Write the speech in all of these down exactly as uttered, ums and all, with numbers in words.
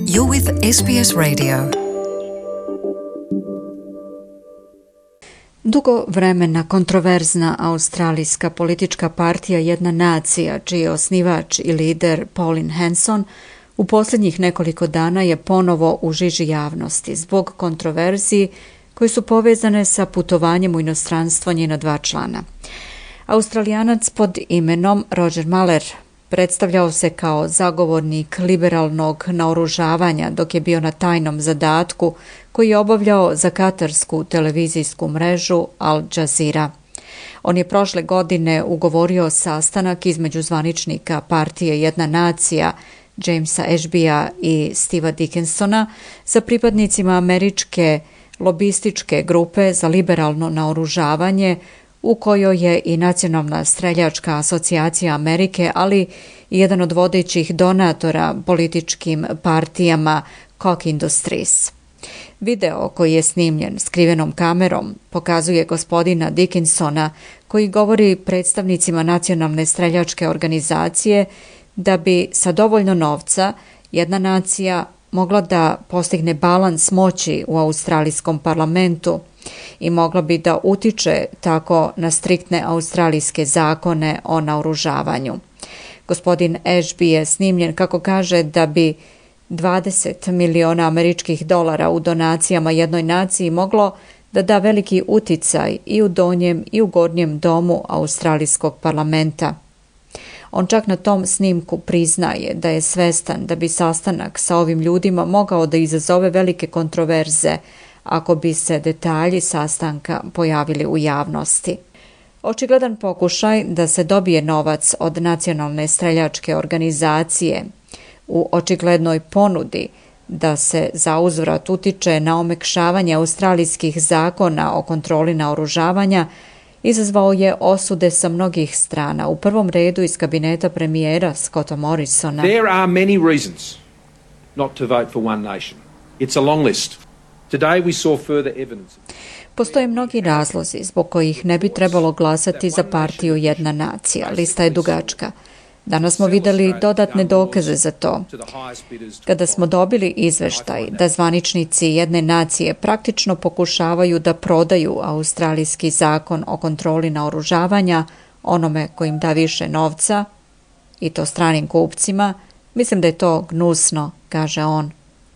You're with S B S Radio. Dugo vremena kontroverzna australijska politička partija Jedna nacija, čiji je osnivač i lider Pauline Hanson, u posljednjih nekoliko dana je ponovo u žiži javnosti zbog kontroverziji koje su povezane sa putovanjem u inostranstvo njena dva člana. Australijanac pod imenom Roger Mallard predstavljao se kao zagovornik liberalnog naoružavanja dok je bio na tajnom zadatku koji je obavljao za katarsku televizijsku mrežu Al Jazeera. On je prošle godine ugovorio sastanak između zvaničnika partije Jedna nacija Jamesa Ashbya i Steva Dickinsona sa pripadnicima američke lobističke grupe za liberalno naoružavanje u kojoj je i Nacionalna streljačka asocijacija Amerike, ali i jedan od vodećih donatora političkim partijama Koch Industries. Video koji je snimljen skrivenom kamerom pokazuje gospodina Dickinsona koji govori predstavnicima Nacionalne streljačke organizacije da bi sa dovoljno novca Jedna nacija mogla da postigne balans moći u australijskom parlamentu i mogla bi da utiče tako na striktne australijske zakone o naoružavanju. Gospodin Ashby je snimljen kako kaže da bi dvadeset miliona američkih dolara u donacijama Jednoj naciji moglo da da veliki uticaj i u donjem i u gornjem domu australijskog parlamenta. On čak na tom snimku priznaje da je svestan da bi sastanak sa ovim ljudima mogao da izazove velike kontroverze ako bi se detalji sastanka pojavili u javnosti. Očigledan pokušaj da se dobije novac od Nacionalne streljačke organizacije u očiglednoj ponudi da se zauzvrat utiče na omekšavanje australijskih zakona o kontroli naoružavanja izazvao je osude sa mnogih strana, u prvom redu iz kabineta premijera Scotta Morrisona. There are many reasons not to vote for One Nation. It's a long list. Today we saw further evidence. Postoje mnogi razlozi zbog kojih ne bi trebalo glasati za partiju Jedna nacija. Lista je dugačka. Danas smo vidjeli dodatne dokaze za to. Kada smo dobili izveštaj da zvaničnici Jedne nacije praktično pokušavaju da prodaju australijski zakon o kontroli naoružavanja onome ko im da više novca, i to stranim kupcima, mislim da je to gnusno, kaže on.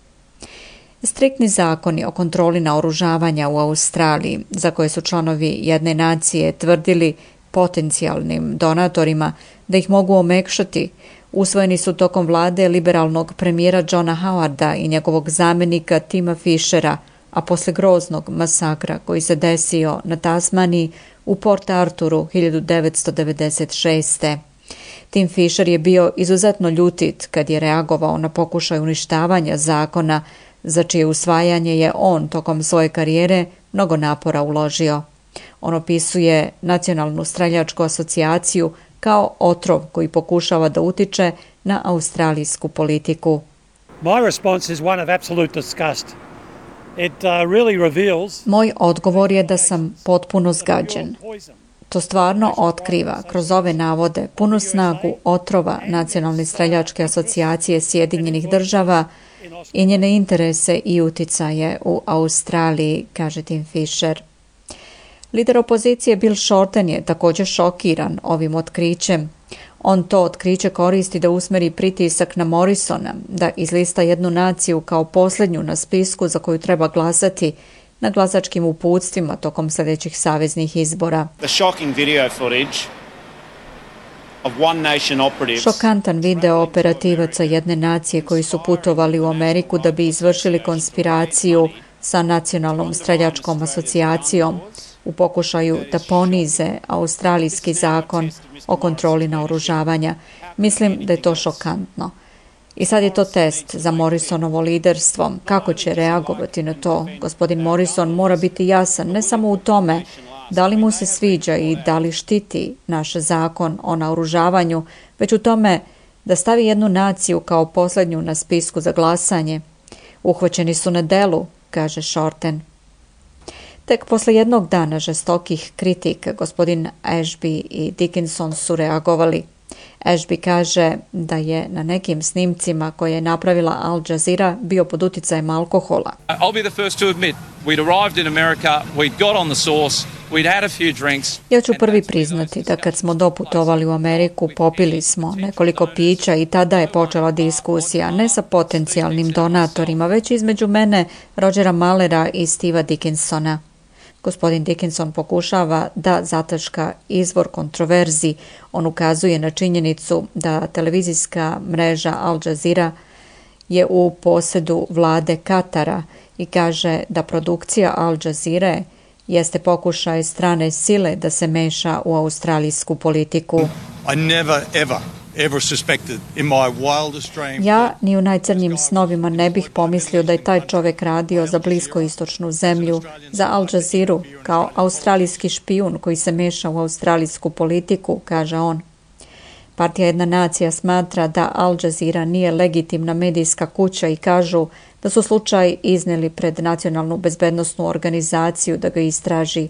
Striktni zakoni o kontroli naoružavanja u Australiji, za koje su članovi Jedne nacije tvrdili potencijalnim donatorima da ih mogu omekšati, usvojeni su tokom vlade liberalnog premijera Johna Howarda i njegovog zamjenika Tima Fishera, a posle groznog masakra koji se desio na Tasmaniji u Port Arthuru hiljadu devetsto devedeset šeste. Tim Fisher je bio izuzetno ljutit kad je reagovao na pokušaj uništavanja zakona za čije usvajanje je on tokom svoje karijere mnogo napora uložio. On opisuje Nacionalnu streljačku asocijaciju kao otrov koji pokušava da utiče na australijsku politiku. My response is one of absolute disgust. It uh, really reveals... Moj odgovor je da sam potpuno zgađen. To stvarno otkriva kroz ove navode punu snagu otrova Nacionalne streljačke asocijacije Sjedinjenih država i njene interese i uticaje u Australiji, kaže Tim Fisher. Lider opozicije Bill Shorten je također šokiran ovim otkrićem. On to otkriće koristi da usmeri pritisak na Morrisona, da izlista Jednu naciju kao posljednju na spisku za koju treba glasati na glasačkim uputstvima tokom sljedećih saveznih izbora. The shocking video footage of One Nation operatives. Šokantan video operativaca Jedne nacije koji su putovali u Ameriku da bi izvršili konspiraciju sa Nacionalnom streljačkom asocijacijom u pokušaju da ponize australijski zakon o kontroli naoružavanja. Mislim da je to šokantno. I sad je to test za Morrisonovo liderstvo. Kako će reagovati na to? Gospodin Morrison mora biti jasan ne samo u tome da li mu se sviđa i da li štiti naš zakon o naoružavanju, već u tome da stavi Jednu naciju kao posljednju na spisku za glasanje. Uhvaćeni su na delu, kaže Shorten. Tek posle jednog dana žestokih kritika gospodin Ashby i Dickinson su reagovali. Ashby kaže da je na nekim snimcima koje je napravila Al Jazeera bio pod uticajem alkohola. I'll be the first to admit, we'd arrived in America, we'd got on the source, we'd had a few drinks. Ja ću prvi priznati da kad smo doputovali u Ameriku, popili smo nekoliko pića i tada je počela diskusija, ne sa potencijalnim donatorima, već između mene, Rogera Malera i Steva Dickinsona. Gospodin Dickinson pokušava da zataška izvor kontroverzi. On ukazuje na činjenicu da televizijska mreža Al Jazeera je u posedu vlade Katara i kaže da produkcija Al Jazeera jeste pokušaj strane sile da se meša u australijsku politiku. I never ever ever suspected in my wildest dreams. Ja ni u najcrnjim snovima ne bih pomislio da je taj čovjek radio za bliskoistočnu zemlju, za Al Jazeera kao australijski špijun koji se meša u australijsku politiku, kaže on. Partija Jedna nacija smatra da Al Jazeera nije legitimna medijska kuća i kažu da su slučaj iznijeli pred Nacionalnu bezbednosnu organizaciju da ga istraži.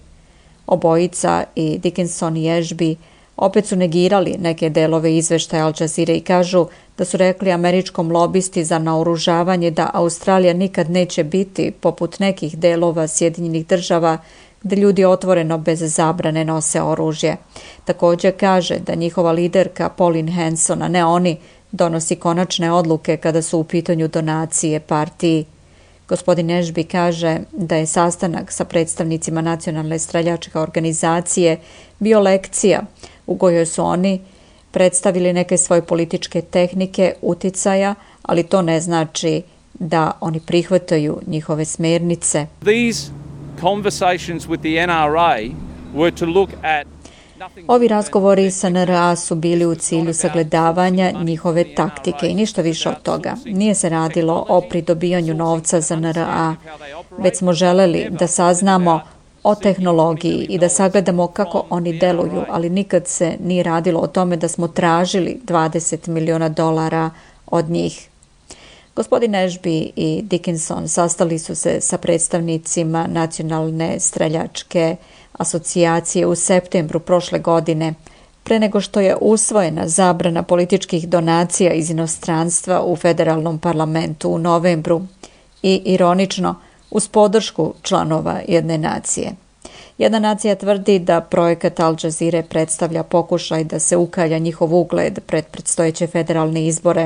Obojica, i Dickinson i Ashby, opet su negirali neke delove izveštaja Al Jazeera i kažu da su rekli američkom lobisti za naoružavanje da Australija nikad neće biti poput nekih delova Sjedinjenih država gdje ljudi otvoreno bez zabrane nose oružje. Također kaže da njihova liderka Pauline Hanson, a ne oni, donosi konačne odluke kada su u pitanju donacije partiji. Gospodin Ashby kaže da je sastanak sa predstavnicima Nacionalne streljačke organizacije bio lekcija u kojoj su oni predstavili neke svoje političke tehnike uticaja, ali to ne znači da oni prihvataju njihove smernice. These conversations with the N R A were to look at Ovi razgovori sa N R A su bili u cilju sagledavanja njihove taktike i ništa više od toga. Nije se radilo o pridobijanju novca za N R A, već smo želeli da saznamo o tehnologiji i da sagledamo kako oni deluju, ali nikad se nije radilo o tome da smo tražili dvadeset miliona dolara od njih. Gospodin Ashby i Dickinson sastali su se sa predstavnicima Nacionalne streljačke asocijacije u septembru prošle godine, pre nego što je usvojena zabrana političkih donacija iz inostranstva u federalnom parlamentu u novembru i, ironično, uz podršku članova Jedne nacije. Jedna nacija tvrdi da projekat Al Jazeera predstavlja pokušaj da se ukalja njihov ugled pred predstojeće federalne izbore.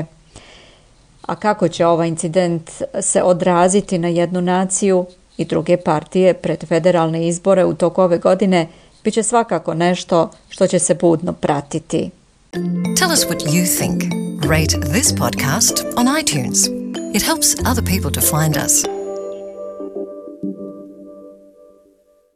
A kako će ovaj incident se odraziti na Jednu naciju i druge partije pred federalne izbore u toku ove godine, bit će svakako nešto što će se budno pratiti. Tell us what you think. Rate this podcast on iTunes. It helps other people to find us.